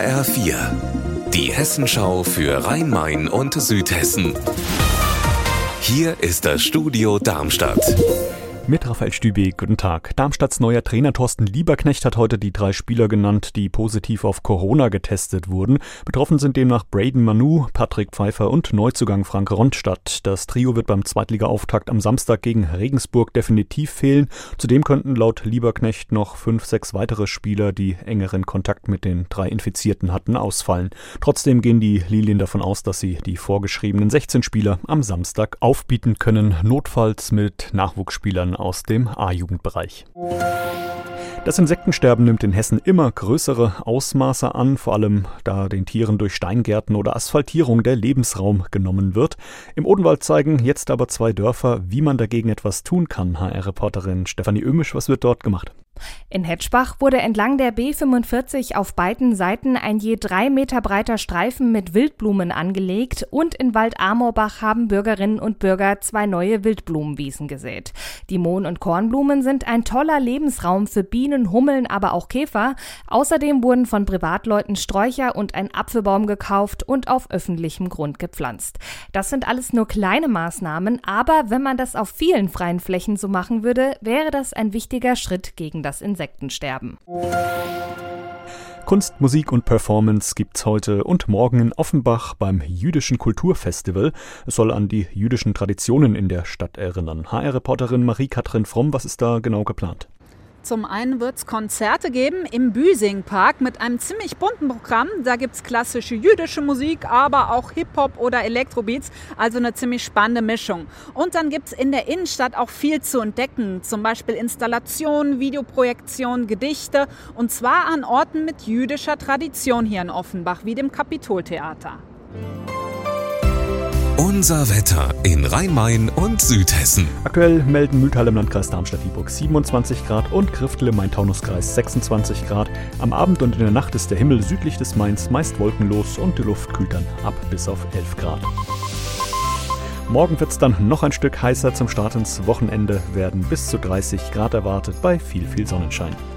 HR4, die Hessenschau für Rhein-Main und Südhessen. Hier ist das Studio Darmstadt. Mit Raphael Stübe, guten Tag. Darmstadts neuer Trainer Thorsten Lieberknecht hat heute die 3 Spieler genannt, die positiv auf Corona getestet wurden. Betroffen sind demnach Braden Manu, Patrick Pfeiffer und Neuzugang Frank Ronstadt. Das Trio wird beim Zweitliga-Auftakt am Samstag gegen Regensburg definitiv fehlen. Zudem könnten laut Lieberknecht noch 5-6 weitere Spieler, die engeren Kontakt mit den 3 Infizierten hatten, ausfallen. Trotzdem gehen die Lilien davon aus, dass sie die vorgeschriebenen 16 Spieler am Samstag aufbieten können, notfalls mit Nachwuchsspielern aus dem A-Jugendbereich. Das Insektensterben nimmt in Hessen immer größere Ausmaße an, vor allem da den Tieren durch Steingärten oder Asphaltierung der Lebensraum genommen wird. Im Odenwald zeigen jetzt aber 2 Dörfer, wie man dagegen etwas tun kann. HR-Reporterin Stefanie Ömisch, was wird dort gemacht? In Hetschbach wurde entlang der B45 auf beiden Seiten ein je 3 Meter breiter Streifen mit Wildblumen angelegt und in Wald-Amorbach haben Bürgerinnen und Bürger 2 neue Wildblumenwiesen gesät. Die Mohn- und Kornblumen sind ein toller Lebensraum für Bienen, Hummeln, aber auch Käfer. Außerdem wurden von Privatleuten Sträucher und ein Apfelbaum gekauft und auf öffentlichem Grund gepflanzt. Das sind alles nur kleine Maßnahmen, aber wenn man das auf vielen freien Flächen so machen würde, wäre das ein wichtiger Schritt gegen das Insektensterben. Kunst, Musik und Performance gibt's heute und morgen in Offenbach beim Jüdischen Kulturfestival. Es soll an die jüdischen Traditionen in der Stadt erinnern. HR-Reporterin Marie-Kathrin Fromm, was ist da genau geplant? Zum einen wird es Konzerte geben im Büsing-Park mit einem ziemlich bunten Programm. Da gibt es klassische jüdische Musik, aber auch Hip-Hop oder Elektrobeats, also eine ziemlich spannende Mischung. Und dann gibt es in der Innenstadt auch viel zu entdecken, zum Beispiel Installationen, Videoprojektionen, Gedichte, und zwar an Orten mit jüdischer Tradition hier in Offenbach, wie dem Kapitoltheater. Unser Wetter in Rhein-Main und Südhessen. Aktuell melden Mühltal im Landkreis Darmstadt-Dieburg 27 Grad und Kriftel im Main-Taunus-Kreis 26 Grad. Am Abend und in der Nacht ist der Himmel südlich des Mains meist wolkenlos und die Luft kühlt dann ab bis auf 11 Grad. Morgen wird es dann noch ein Stück heißer. Zum Start ins Wochenende werden bis zu 30 Grad erwartet bei viel Sonnenschein.